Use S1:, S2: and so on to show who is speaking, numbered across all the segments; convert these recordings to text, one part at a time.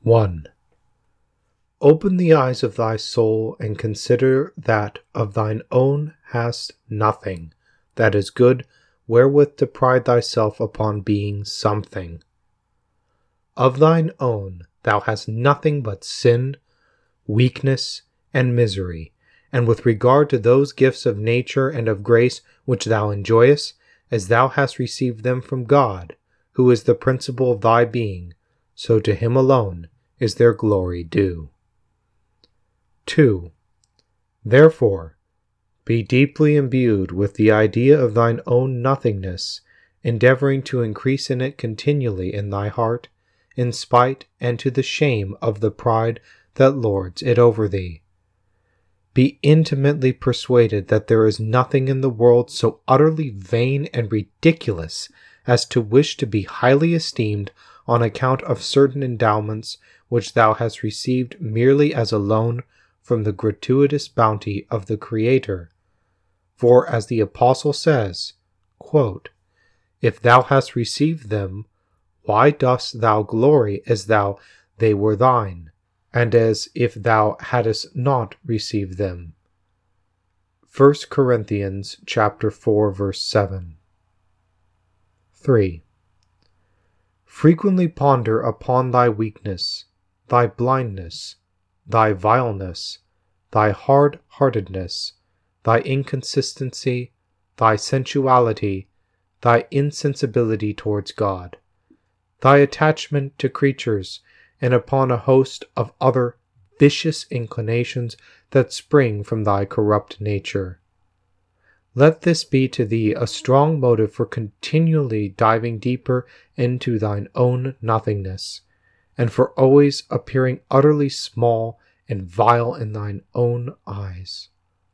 S1: 1. Open the eyes of thy soul, and consider that of thine own hast nothing that is good wherewith to pride thyself upon being something. Of thine own thou hast nothing but sin, weakness, and misery, and with regard to those gifts of nature and of grace which thou enjoyest, as thou hast received them from God, who is the principle of thy being, so to him alone is their glory due. 2. Therefore, be deeply imbued with the idea of thine own nothingness, endeavoring to increase in it continually in thy heart, in spite and to the shame of the pride that lords it over thee. Be intimately persuaded that there is nothing in the world so utterly vain and ridiculous as to wish to be highly esteemed on account of certain endowments which thou hast received merely as a loan from the gratuitous bounty of the Creator. For as the Apostle says, quote, "If thou hast received them, why dost thou glory as though they were thine, and as if thou hadst not received them?" 1 Corinthians chapter 4, verse 7. 3. Frequently ponder upon thy weakness, thy blindness, thy vileness, thy hard-heartedness, thy inconsistency, thy sensuality, thy insensibility towards God, thy attachment to creatures, and upon a host of other vicious inclinations that spring from thy corrupt nature. Let this be to thee a strong motive for continually diving deeper into thine own nothingness, and for always appearing utterly small and vile in thine own eyes.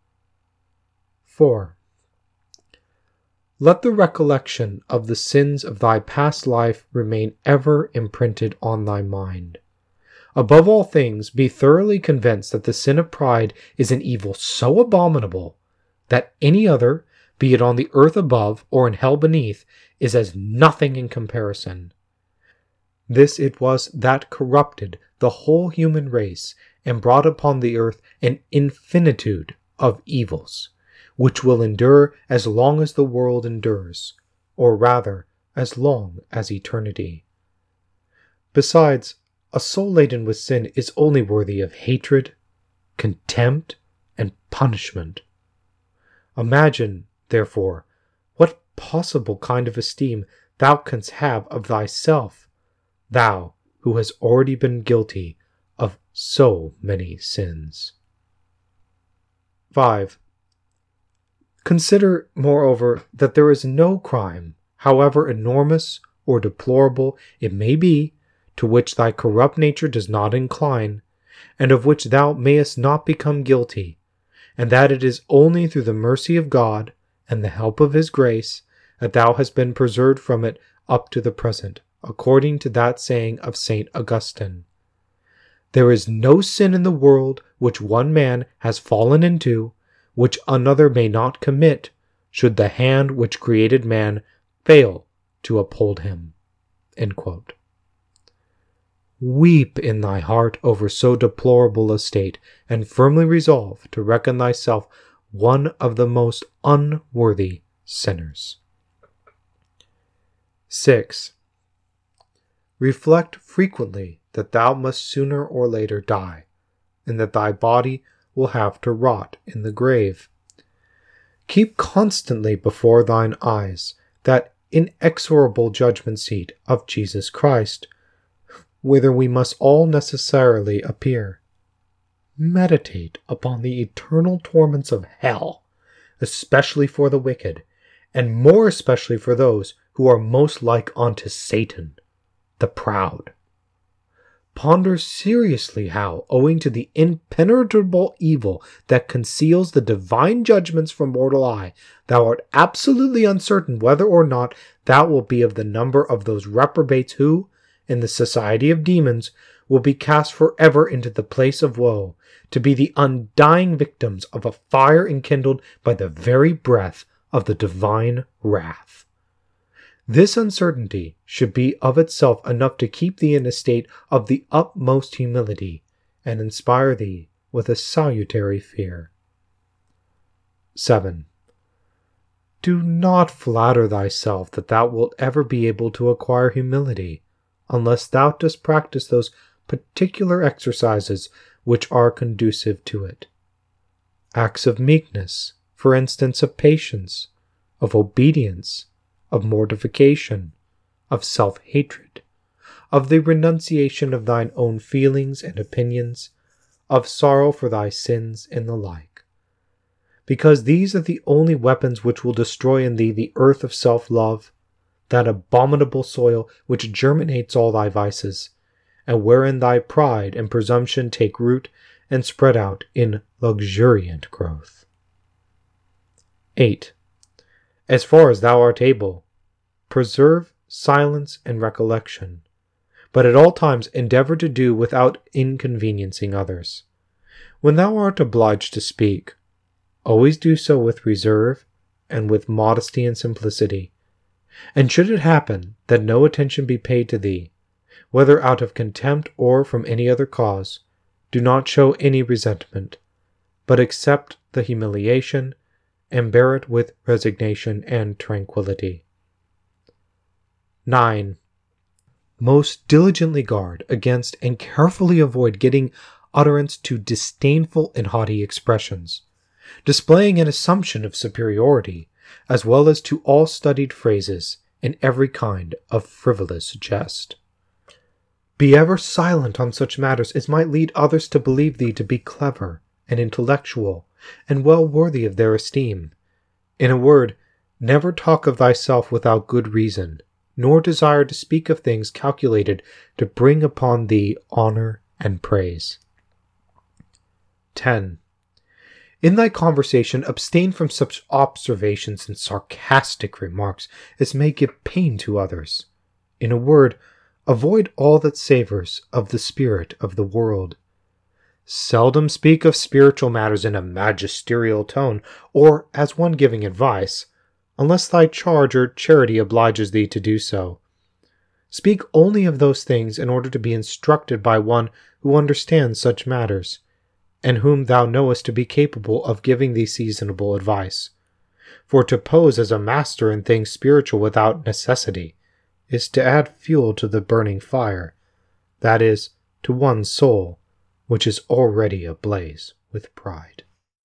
S1: 4. Let the recollection of the sins of thy past life remain ever imprinted on thy mind. Above all things, be thoroughly convinced that the sin of pride is an evil so abominable that any other, be it on the earth above or in hell beneath, is as nothing in comparison. This it was that corrupted the whole human race and brought upon the earth an infinitude of evils, which will endure as long as the world endures, or rather, as long as eternity. Besides, a soul laden with sin is only worthy of hatred, contempt, and punishment. Imagine, therefore, what possible kind of esteem thou canst have of thyself, thou who hast already been guilty of so many sins. 5. Consider, moreover, that there is no crime, however enormous or deplorable it may be, to which thy corrupt nature does not incline, and of which thou mayest not become guilty, and that it is only through the mercy of God and the help of His grace that thou hast been preserved from it up to the present, according to that saying of St. Augustine, "There is no sin in the world which one man has fallen into, which another may not commit, should the hand which created man fail to uphold him." End quote. Weep in thy heart over so deplorable a state, and firmly resolve to reckon thyself one of the most unworthy sinners. 6. Reflect frequently that thou must sooner or later die, and that thy body will have to rot in the grave. Keep constantly before thine eyes that inexorable judgment seat of Jesus Christ, whither we must all necessarily appear. Meditate upon the eternal torments of hell, especially for the wicked, and more especially for those who are most like unto Satan, the proud. Ponder seriously how, owing to the impenetrable evil that conceals the divine judgments from mortal eye, thou art absolutely uncertain whether or not thou wilt be of the number of those reprobates who, in the society of demons, will be cast forever into the place of woe, to be the undying victims of a fire enkindled by the very breath of the divine wrath. This uncertainty should be of itself enough to keep thee in a state of the utmost humility, and inspire thee with a salutary fear. 7. Do not flatter thyself that thou wilt ever be able to acquire humility, unless thou dost practice those particular exercises which are conducive to it. Acts of meekness, for instance, of patience, of obedience, of mortification, of self-hatred, of the renunciation of thine own feelings and opinions, of sorrow for thy sins, and the like. Because these are the only weapons which will destroy in thee the earth of self-love, that abominable soil which germinates all thy vices, and wherein thy pride and presumption take root and spread out in luxuriant growth. 8. As far as thou art able, preserve silence and recollection, but at all times endeavor to do without inconveniencing others. When thou art obliged to speak, always do so with reserve and with modesty and simplicity. And should it happen that no attention be paid to thee, whether out of contempt or from any other cause, do not show any resentment, but accept the humiliation and bear it with resignation and tranquillity. 9. Most diligently guard against and carefully avoid giving utterance to disdainful and haughty expressions, displaying an assumption of superiority, as well as to all studied phrases and every kind of frivolous jest. Be ever silent on such matters as might lead others to believe thee to be clever and intellectual and well worthy of their esteem. In a word, never talk of thyself without good reason, nor desire to speak of things calculated to bring upon thee honor and praise. 10. In thy conversation, abstain from such observations and sarcastic remarks as may give pain to others. In a word, avoid all that savors of the spirit of the world. Seldom speak of spiritual matters in a magisterial tone, or as one giving advice, unless thy charge or charity obliges thee to do so. Speak only of those things in order to be instructed by one who understands such matters, and whom thou knowest to be capable of giving thee seasonable advice. For to pose as a master in things spiritual without necessity is to add fuel to the burning fire, that is, to one's soul, which is already ablaze with pride.